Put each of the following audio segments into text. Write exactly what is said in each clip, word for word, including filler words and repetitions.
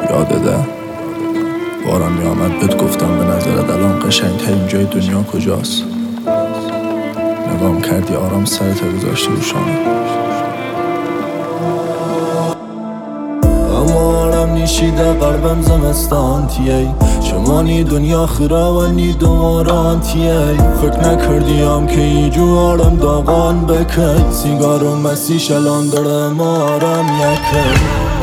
یادته باران میامد بهت گفتم به نظرت الان قشنگترین جای دنیا کجاست؟ نگام کردی آرام سرت گذاشتی رو شانه. اما آرام نیشیده قلبم زمستان تیی چمانی دنیا خراوانی دواران تیی فکر نکردیم که ایجو آرام داغان بکی سیگار و مسیش الان دارم آرام یکی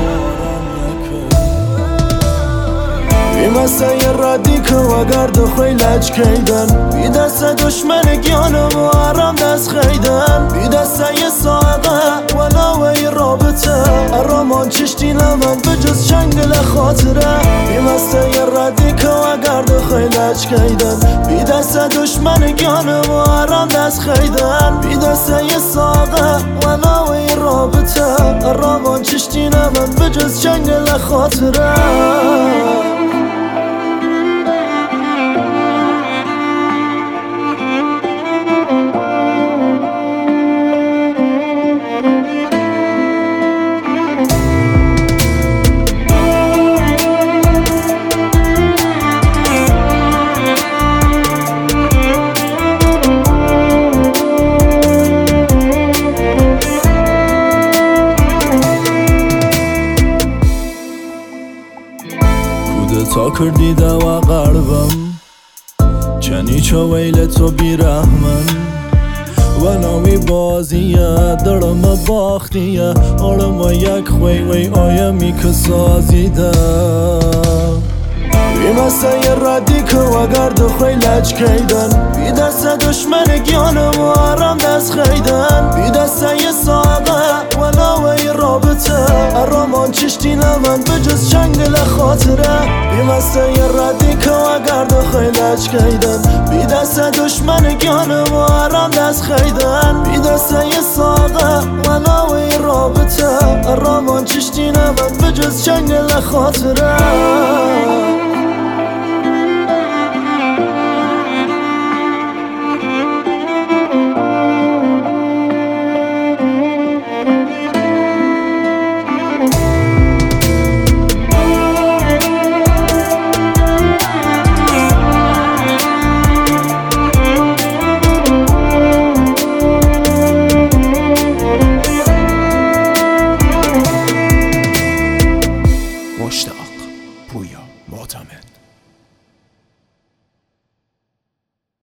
بیمسته یه ردی که وگر دخوی لج کیدن بی دست دشمن گیانم و آرام دست خیدن بی دست یه ساقه ولاوی رابطه ارامان چشتی نمن بجز چنگل خاطره بیمسته یه ردی که وگر دخوی لج کیدن بی دست دشمن گیانم و آرام دست خیدن بی دست یه ساقه ولاوی رابطه ارامان چشتی نمن بجز چنگل خاطره. تا کردی دوا قربم چنی چو ویل تو بیرحمن و ناوی بازیه درم باختیه آرم یک خوی وی آیمی که سازیده بیمسته یه ردی که وگر دخوی لج کیدن بی دست دشمن گیانم و آرام دست خیدن بی دست یه ساقه ولاوی رابطه ارامان چشتی نمن بجز چنگل خاطره بیمسته یه ردی که وگر دخوی لج کیدن بی دست دشمن گیانم و آرام دست خیدن بی دست یه ساقه ولاوی رابطه ارامان چشتی نمن بجز چنگل خاطره.